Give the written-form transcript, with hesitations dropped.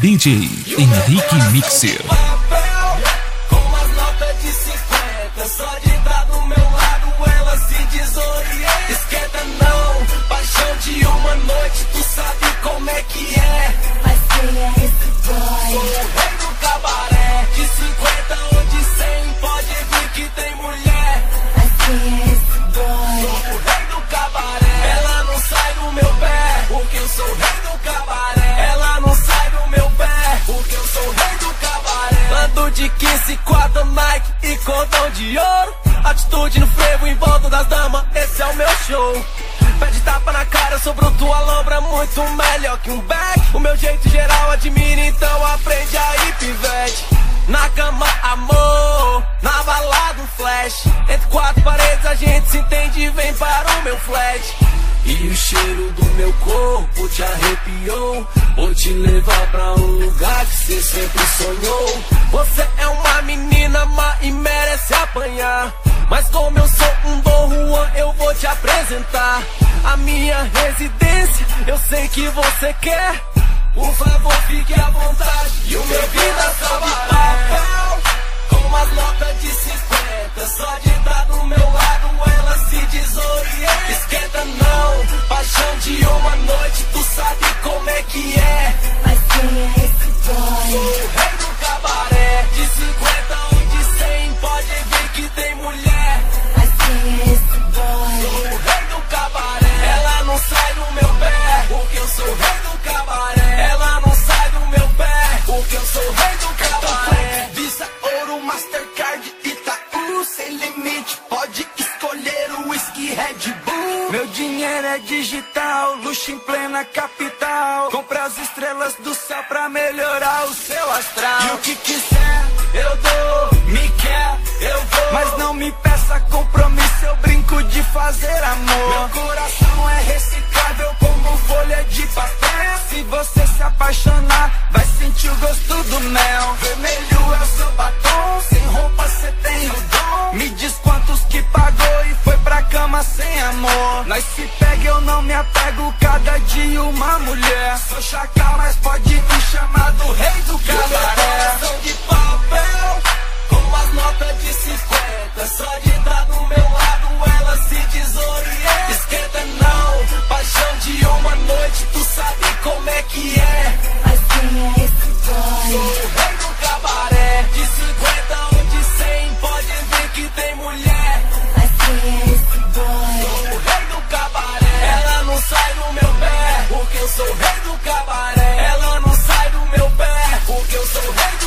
DJ Henrique Mixer. Com umas notas de 50, só de estar do meu lado ela se desorienta. Esquenta não, paixão de uma noite, tu sabe como é que é. Mas quem é esse boy? Sou o rei do cabaré, de 50 ou de 100, pode vir que tem mulher. Mas quem é esse boy? Sou o rei do cabaré, ela não sai do meu pé, porque eu sou o rei do cabaré. Ela não sai do meu pé, porque eu sou o rei do cabaré. Bando de 15, 4 Nike e cordão de ouro. Atitude no frevo em volta das damas, esse é o meu show. Pede tapa na cara, eu sou bruto, a lombra muito melhor que um back. O meu jeito geral admira, então aprende aí, pivete. Na cama, amor, na balada um flash. Entre quatro paredes a gente se entende e vem para o meu flat. E o cheiro do meu corpo te arrepiou. Vou te levar pra um lugar que cê sempre sonhou. Você é uma menina má e merece apanhar. Mas como eu sou um Dom Juan, eu vou te apresentar a minha residência, eu sei que você quer. Por favor, fique à vontade. E o meu vida só de papel, com umas notas de 50, só de estar do meu lado ela se desorienta. Esquenta não, paixão de uma noite, tu sabe como é que é. Mas quem é esse boy? Sou o rei do cabaré, de 50 ou de 100, pode vir que tem mulher. Mas quem é esse boy? Sou o rei do cabaré, ela não sai do meu pé, porque eu sou o rei do cabaré. Ela não sai do meu pé, porque eu sou o rei do cabaré. Visa, Ouro, Mastercard, Itaú, sem limite, pode escolher o whisky Red Bull. Meu dinheiro é digital, luxo em plena capital. Compra as estrelas do céu pra melhorar o seu astral. E o que quiser, eu dou, me quer, eu vou. Mas não me peça compromisso, eu brinco de fazer amor. Meu coração é reciclável como folha de papel. Se você se apaixonar, vai sentir o gosto do mel. Vermelho é o seu batom, sem roupa cê tem o dom. Me diz quantos que pagou e foi pra cama sem amor. Nós se pega, eu não me apego, cada dia uma mulher. Sou chacal, mas pode me chamar do rei do cabaré. Coração de papel, com umas notas de 50, só de estar do meu lado ela se desorienta. Esquenta não, paixão de uma noite, tu sabe como é que é. Mas quem é esse boy? Sou o rei do cabaré, de 50 ou de 100, pode vir que tem mulher. Mas quem é esse boy? Sou o rei do cabaré, ela não sai do meu pé, porque eu sou o rei do cabaré. Ela não sai do meu pé, porque eu sou o rei do